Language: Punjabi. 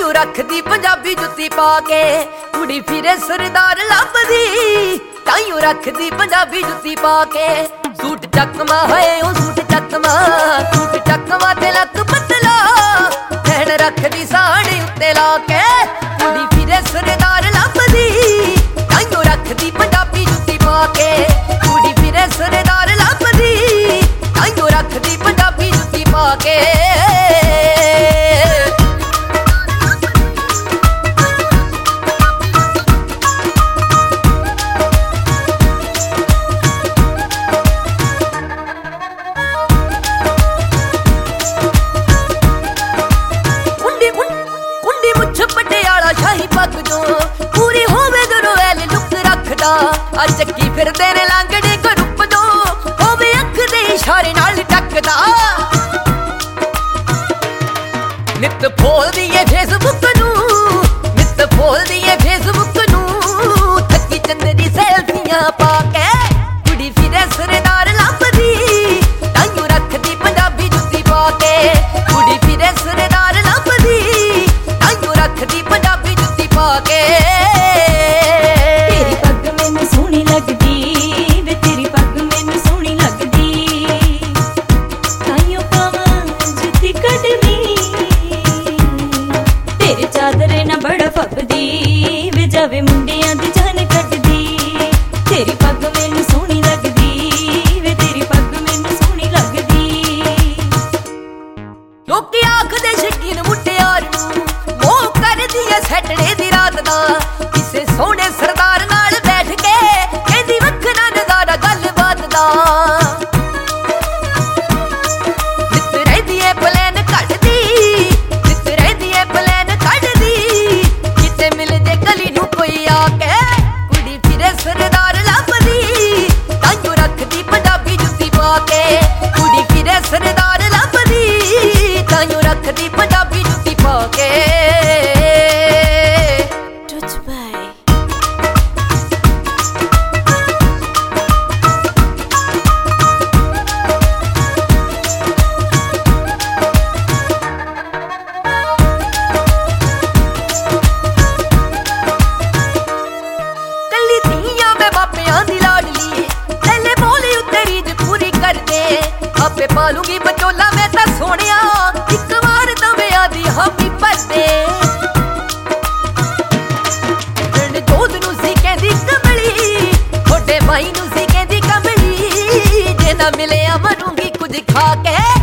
ਤਾਈਓ ਰੱਖਦੀ ਪੰਜਾਬੀ ਜੁੱਤੀ ਪਾ ਕੇ ਕੁੜੀ ਫਿਰੇ ਸਰਦਾਰ ਲੱਭਦੀ ਤਾਈਓ ਰੱਖਦੀ ਪੰਜਾਬੀ ਜੁੱਤੀ ਪਾ ਕੇ ਸੂਟ ਚੱਕਵਾ ਹੋਏ ਉਹ ਸੂਟ ਚੱਕਵਾ ਤੇ ਲੱਕ ਪਤਲਾ ਕਹਿਣ ਰੱਖਦੀ ਸਾੜੀ ਉੱਤੇ ਲਾ ਕੇ ਕੁੜੀ ਫਿਰੇ ਸਰਦਾਰ ਲੱਭਦੀ ਤਾਈਓ ਰੱਖਦੀ ਪੰਜਾਬੀ ਜੁੱਤੀ ਪਾ ਕੇ ਕੁੜੀ ਫਿਰੇ ਸਰਦਾਰ ਲੱਭਦੀ ਤਾਈਓ ਰੱਖਦੀ ਪੰਜਾਬੀ ਜੁੱਤੀ ਪਾ ਕੇ ਪੂਰੀ ਹੋਵੇ ਦਰਵੈਲ ਲੁੱਕ ਰੱਖਦਾ ਆ ਚੱਕੀ ਫਿਰਦੇ ਨੇ ਲਾਂਗੜੇ ਗਰੁੱਪ ਦੋ ਹੋਵੇ ਅੱਖ ਦੇ ਇਸ਼ਾਰੇ ਨਾਲ ਟੱਕਦਾ ਨਿੱਤ ਫੋਲਦੀ ਏ ਫੇਸਬੁੱਕ ਨੂੰ ਨਿੱਤ ਫੋਲਦੀ ਏ ਫੇਸਬੁੱਕ ਨੂੰ ਥੱਕੀ ਚੰਦਰੀ ਸੈਲਫੀਆਂ ਪਾ ਕੇ ਕੁੜੀ ਫਿਰੇ ਸਰਦਾਰ ਲੱਭਦੀ ਤਾਈਓ ਰੱਖਦੀ ਪੰਜਾਬੀ ਜੁੱਤੀ ਪਾ ਕੇ ਕੁੜੀ ਫਿਰੇ ਸਰਦਾਰ ਲੱਭਦੀ ਤਾਈਓ ਰੱਖਦੀ ਪੰਜਾਬੀ ਜੁੱਤੀ ਪਾ ਕੇ ਤੇਰੀ ਪੱਗ ਮੈਨੂੰ ਸੋਹਣੀ ਲੱਗਦੀ ਵੇ ਤੇਰੀ ਪੱਗ ਮੈਨੂੰ ਸੋਹਣੀ ਲੱਗਦੀ ਤਾਈਓ ਪਾਵਾਂ ਜੁੱਤੀ ਕੱਢਦੀ ਤੇਰੇ ਚਾਦਰੇ ਨਾ ਬੜਾ ਫੱਬਦੀ ਵੇ ਜਾਵੇ ਮੁੰਡਿਆਂ ਦੀ ਜਾਨ ਕੱਢਦੀ ਤੇਰੀ ਪੱਗ ਮੈਨੂੰ ਸੋਹਣੀ ਲੱਗਦੀ ਵੇ ਤੇਰੀ ਪੱਗ ਮੈਨੂੰ ਸੋਹਣੀ ਲੱਗਦੀ ਲੋਕੀ ਆਖਦੇ ਸ਼ਕੀਨ ਮੁਟਿਆਰ ਨੂੰ ਮੋਹ ਕਰਦੀ ਐ ਸੈਟਰਡੇ ਦੀ ਰਾਤ ਦਾ ਕਿਸੇ ਸੋਹਣੇ ਸਰਦਾਰ ਨਾਲ ਬੈਠ ਕੇ ਕਹਿੰਦੀ ਵੱਖਰਾ ਨਜ਼ਾਰਾ ਗੱਲਬਾਤ ਦਾ ਨਿੱਤ ਰਹਿੰਦੀ ਐ ਪਲਾਨ ਕੱਢਦੀ ਨਿੱਤ ਰਹਿੰਦੀ ਐ ਪਲਾਨ ਕੱਢਦੀ ਕਿਤੇ ਮਿਲ ਜੇ ਗਲੀ ਨੂੰ ਕੋਈ ਆ ਕੇ ਕੁੜੀ ਫਿਰੇ ਸਰਦਾਰ ਲੱਭਦੀ ਤਾਈਓ ਰੱਖਦੀ ਪੰਜਾਬੀ ਜੁੱਤੀ ਪਾ ਕੇ ਕੁੜੀ ਫਿਰੇ ਸਰਦਾਰ ਲੱਭਦੀ ਤਾਈਓ ਰੱਖਦੀ ਪੰਜਾਬੀ ਜੁੱਤੀ ਪਾ ਕੇ ਆਪੇ ਪਾਲੂਗੀ ਬਚੋਲਾ ਮੈਂ ਤਾਂ ਸੋਹਣਿਆ ਇੱਕ ਵਾਰ ਤਾਂ ਵਿਆਹ ਦੀ ਹਾਮੀ ਭਰਦੇ ਰਣਜੋਤ ਨੂੰ ਸੀ ਕਹਿੰਦੀ ਕਮਲੀ ਤੁਹਾਡੇ ਭਾਈ ਨੂੰ ਸੀ ਕਹਿੰਦੀ ਕਮਲੀ ਜੇ ਨਾ ਮਿਲਿਆ ਮਰੂੰਗੀ ਕੁਝ ਖਾ ਕੇ